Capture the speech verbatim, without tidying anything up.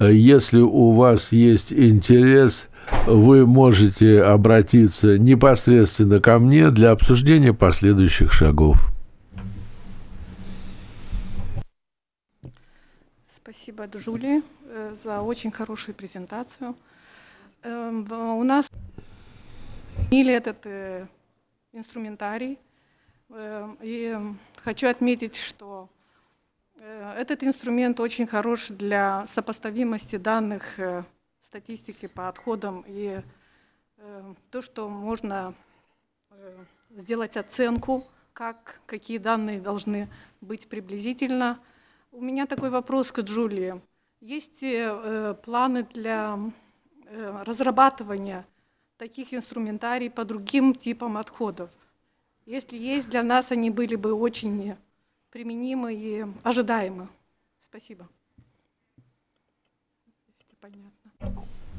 Если у вас есть интерес, вы можете обратиться непосредственно ко мне для обсуждения последующих шагов. Спасибо, Джулия, за очень хорошую презентацию. У нас этот инструментарий, и хочу отметить, что этот инструмент очень хорош для сопоставимости данных статистики по отходам и то, что можно сделать оценку, как, какие данные должны быть приблизительно. У меня такой вопрос к Джулии. Есть э, планы для э, разрабатывания таких инструментариев по другим типам отходов? Если есть, для нас они были бы очень применимы и ожидаемы. Спасибо. Если понятно.